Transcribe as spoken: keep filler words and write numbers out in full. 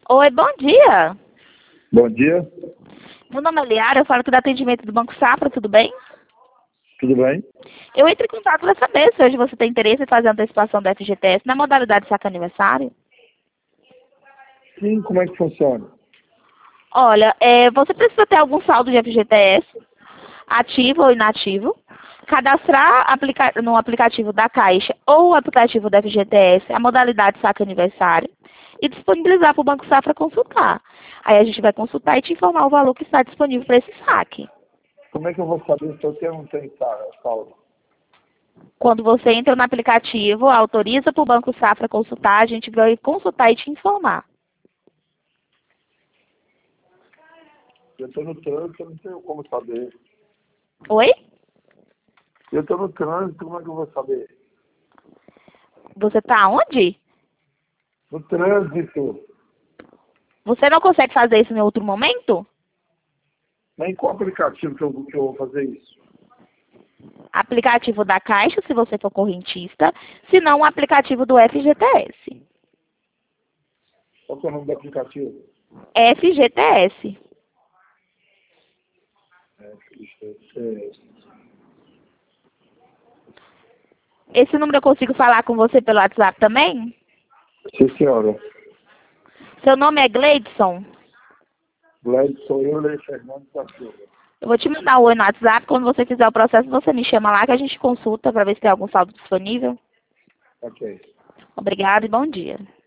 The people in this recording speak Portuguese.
Oi, bom dia. Bom dia, Meu nome é Liara, eu falo aqui do atendimento do Banco Safra, tudo bem? tudo bem? Eu entrei em contato para saber se hoje você tem interesse em fazer a antecipação do F G T S na modalidade saque aniversário. Sim, como é que funciona? Olha, é, você precisa ter algum saldo de F G T S, ativo ou inativo, cadastrar aplica no aplicativo da Caixa ou o aplicativo da F G T S a modalidade saque aniversário e disponibilizar para o Banco Safra consultar. Aí a gente vai consultar e te informar o valor que está disponível para esse saque. Como é que eu vou saber se eu tenho ou não tenho sa- saldo? Quando você entra no aplicativo, autoriza para o Banco Safra consultar, a gente vai consultar e te informar. Eu estou no trânsito, eu não tenho como saber. Oi? Eu estou no trânsito, como é que eu vou saber? Você está onde? No trânsito. Você não consegue fazer isso em outro momento? Nem qual aplicativo que eu, que eu vou fazer isso? Aplicativo da Caixa, se você for correntista, se não o aplicativo do F G T S. Qual que é o nome do aplicativo? F G T S. É, é, Esse número eu consigo falar com você pelo WhatsApp também? sim, senhora. Seu nome é Gleidson? Gladson Euler Fernandes da Silva. Eu vou te mandar um oi no WhatsApp. Quando você fizer o processo, você me chama lá que a gente consulta para ver se tem algum saldo disponível. Ok. Obrigada e bom dia.